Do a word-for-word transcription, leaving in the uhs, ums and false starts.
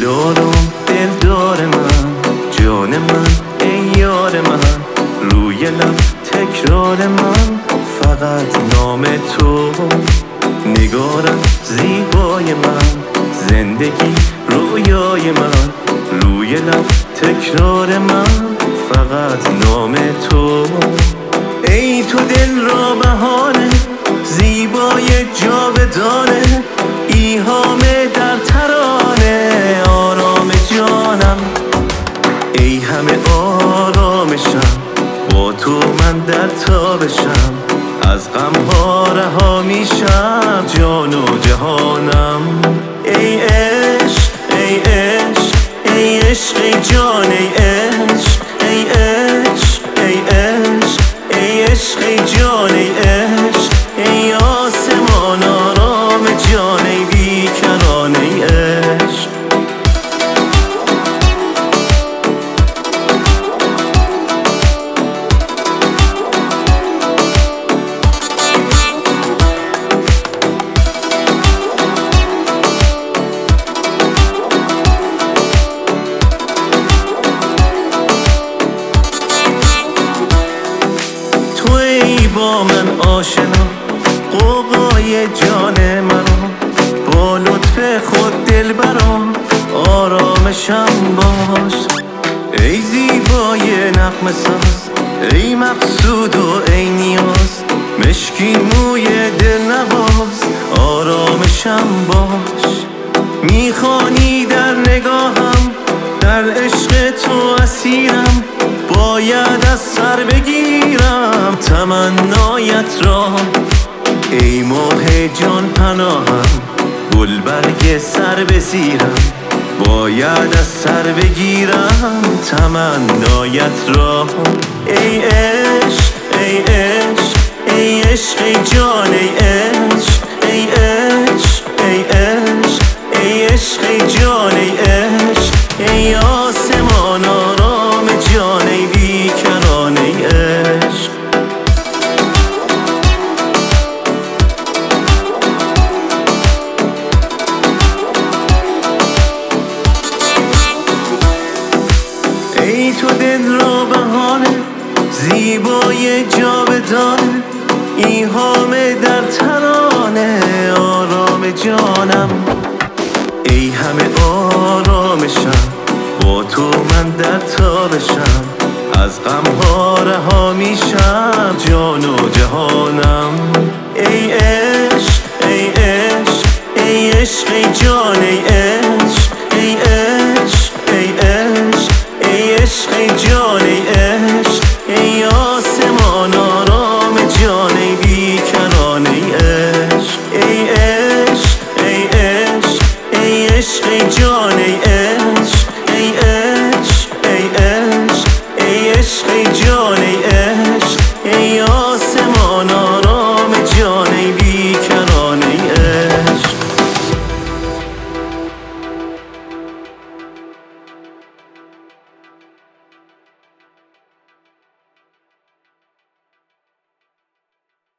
دلدارم دلدار من، جان من ای یار من، روی لب تکرار من فقط نام تو. نگارم زیبای من، زندگی رویای من، روی لب تکرار من فقط نام تو. ای تو دل را بهانه، زیبای جاودانه، ایهامه در ترانه، آرام جانم ای همه آرامشم، با تو من در تابشم، از غمها رها میشم جان و جهانم. ای عشق ای عشق ای عشق ای جان ای عشق ای عشق ای عشق ای عشق ای جان ای عشق ای آسمان آرام جان ای بیکران ای عشق. با من آشنا، قوقای جان مرا، با لطف خود دل برام آرامشم باش. ای زیبای نغمه ساز، ای مقصود و ای نیاز، مشکین موی دل نواز آرامشم باش. میخوانی در نگاهم، در عشق تو اسیرم، باید از سر بگیرم تمنایت را. ای ماه جان پناهم، گل برگ سر بزیرم، باید از سر بگیرم تمنایت را. ای عشق ای عشق ای عشق ای جان ای عشق ای عشق ای عشق ای عشق ای جان ای عشق ای آسمان آرام جان ای بیکران ای عشق. ای تو دل را بهانه، زیبای جاودانه، ایهامه در ترانه، آرام جانم ای همه آرامشم، با تو من در تابشم، از غمها رها میشم جان و جهانم. ای عشق ای عشق ای عشق ای جان ای عشق ای عشق